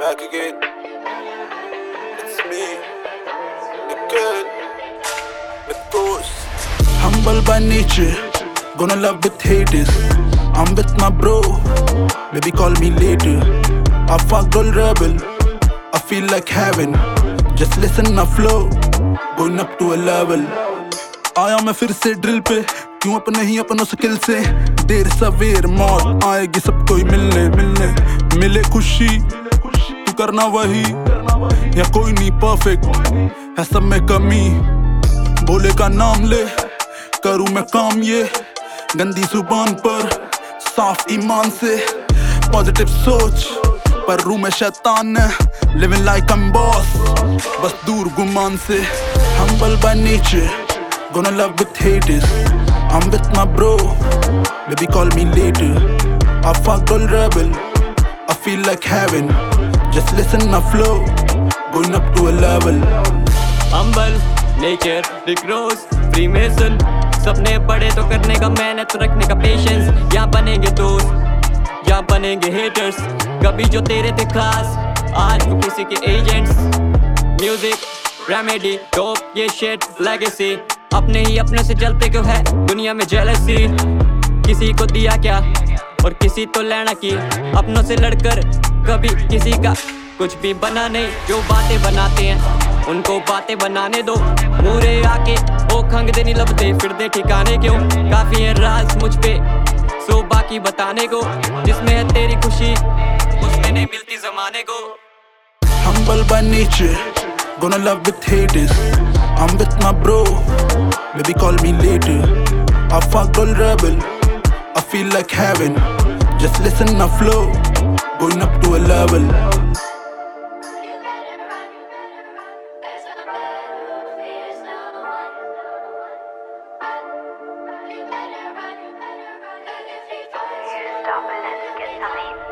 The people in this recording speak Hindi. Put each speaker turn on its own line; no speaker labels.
back again. It's me, Nikhil, Nikos. Humble by nature, gonna love with haters. I'm with my bro, maybe call me later. I fucked all rebel, I feel like heaven. Just listen my flow, going up to a level. आया मैं फिर से ड्रिल पे, क्यों अपने ही अपनों से किल से। देर सवेर मौत आएगी सबको ही मिलने मिलने। मिले खुशी तू करना वही, या कोई नहीं परफेक्ट है, सब में कमी। बोले का नाम ले करूँ मैं काम, ये गंदी जुबान पर साफ ईमान से। पॉजिटिव सोच पर रूम में शैतान है, लिविंग लाइक I'm boss, बस दूर गुमान से। Humble by nature, gonna love with haters. I'm with my bro, maybe call me later. I fucked all rebel, I feel like heaven. Just listen my flow, going up to a level.
Humble nature, Rick Ross, Freemason. सपने बड़े तो करने का, मेहनत रखने का पेशेंस। यहाँ बनेंगे दोस्त, यहाँ बनेंगे हेटर्स। कभी जो तेरे थे खास, आज वो किसी के एजेंट्स। म्यूजिक रेमेडी टॉप ये शिट लेगेसी। अपने ही अपने से जलते क्यों है दुनिया में जेलसी। किसी को दिया क्या और किसी तो लेना की। अपनों से लड़कर कभी किसी का कुछ भी बना नहीं। जो बातें बनाते हैं उनको बातें बनाने दो। मूरे आके ओ खंग दे नहीं लबते, फिर दे ठिकाने क्यों। काफी है राज मुझ पे, सो बाकी बताने को। जिसमें है तेरी खुशी उसमें नहीं मिलती जमाने को।
Humble by nature, gonna love with haters. I'm with my bro, maybe call me later. I fucked all rebel, I feel like heaven. Just listen my flow, going up to a level.
Stop and let's get some heat.